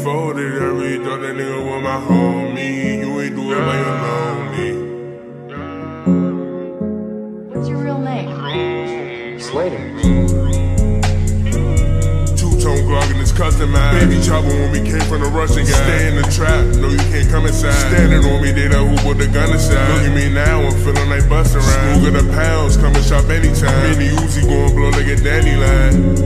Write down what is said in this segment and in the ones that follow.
folded. I really thought that nigga was my homie. You ain't do it by your lonely. What's your real name? Slater. Two-tone Glock and it's customized. Baby chopper when we came from the Russian guy. Stay in the trap, no you can't come inside. Standing on me, they that who put the gun aside. Look at me now, I'm feeling like bustin' around. Smoother the pounds, come and shop anytime. Mini Uzi gon' blow like a dandelion.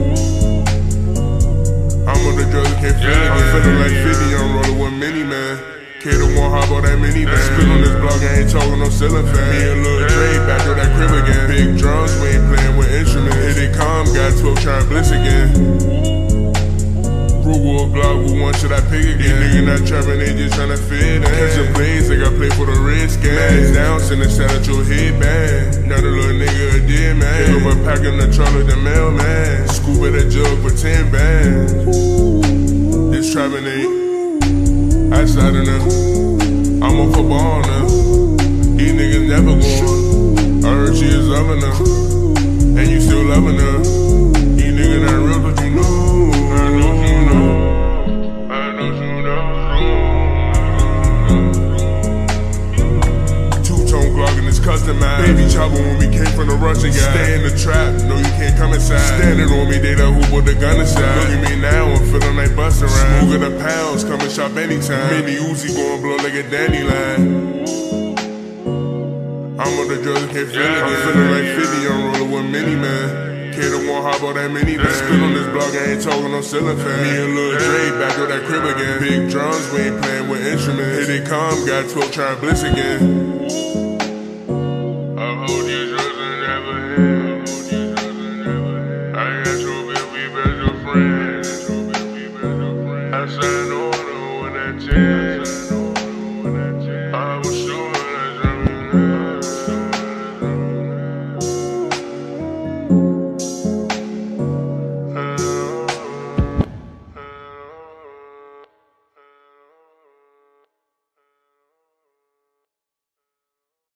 I'm on the drugs, can't feel it. I'm feeling like 50, I'm rollin' with mini man. Kid won't hop on that minivan. Spit on this block, I ain't talking no ceiling fan. Me and Lil Dre back on that crib again. Big drums, we ain't playing with instruments. Hit it calm, got 12 tryin' bliss again. Frugal Glock, with one should I pick again? These niggas not trapping, they just tryna fit in. Catch a blaze, they got play for the Redskins. Mags down, send a sound at your headband. Now the little nigga a dead man. Pick up a pack in the trunk of the mailman. Scoop at a jug for 10 bands. This trapping ain't outside of them. I'm a football now. These niggas never gon'. I heard she is loving her, and you still loving her. These niggas not real, but you know. I know you know. I know you know. Two-tone Glock and it's customized. Baby chopper when we came from the Russian guy. Stay in the trap, no you can't come inside. Standing on me, they that who put the gun aside. Look at me now, I'm feeling like bustin' around. Smoother the pounds, come and shop anytime. Mini Uzi gon' blow like a dandelion. I'm on the drugs, can't feel it. I'm feeling like 50, I'm rollin' with mini man. Kid won't hop on that minivan. Spit on this block, I ain't talking no ceiling fan. Me and Lil Dre back on that crib again. Big drums, we ain't playing with instruments. Hit it calm, got 12 tryin' bliss again. I hold these drugs and never hit. I got your baby, best your friend. I signed on with that 10.